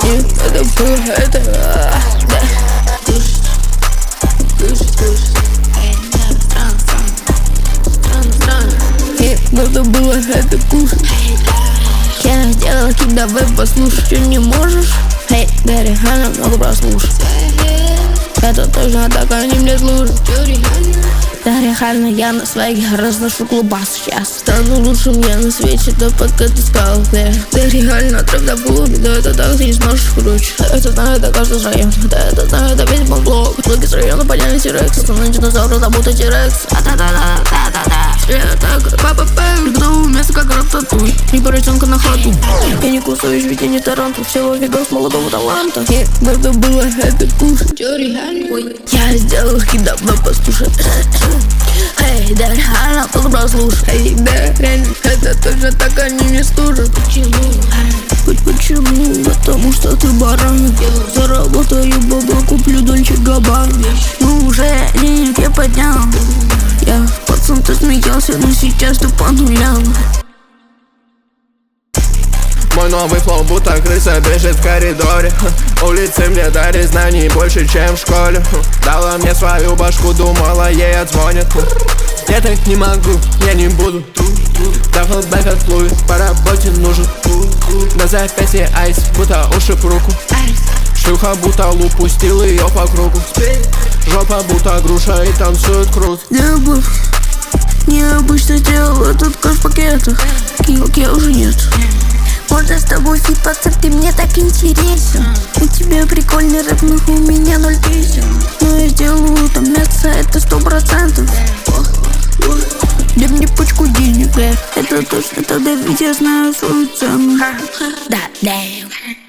Это было, это да. Надо было это кушать. Я сделала хит, давай послушай. Что не можешь? Эй, да реально много прослушать. Это точно так они мне служат. Да реально я на своих разношу клубас сейчас. Стану лучшим я на свете, да пока ты стал. Да реально правда было, да это так ты не сможешь короче. Это знает да каждый с района, да это знает да весь бомблок. Блоки с района подняли Тирекс, основной динозавр забудет Тирекс. Да-да-да-да-да-да. Стреляю так, папа-папа, готовое место как рататуй. И поросенка на ходу. Я не кусаюсь, ведь я не таранту. Всего фигов молодого таланта. Надо было это кушать. Я сделал хит, давно послушай. Эй, да реально много прослушай. Эй, да реально, это точно так они не служат. Почему? Потому что ты баран. Заработаю бабло, куплю Дольче Габбана. Ну уже денег я поднял. Я пацан-то смеялся, но сейчас ты по нулям. Мой новый флоу, будто крыса бежит в коридоре. Улицы мне дарят знаний больше, чем в школе. Дала мне свою башку, думала, ей отзвонят. Я так не могу, я не буду. Даблбэк от Луи, по работе нужен. На запястье айс, будто уши в руку. Шлюха будто луп, пустил ее по кругу. Жопа будто груша и танцует круто. Любовь, необычно сделал этот кэш в пакетах. Килок я уже нет. Можно с тобой фит, пацан, ты мне так интересен. У тебя прикольный рэп, но у меня 0 песен. Но я сделаю там мясо, это 100%. Дай мне пачку денег, это точно, тогда ведь я знаю свою цену. Да, да.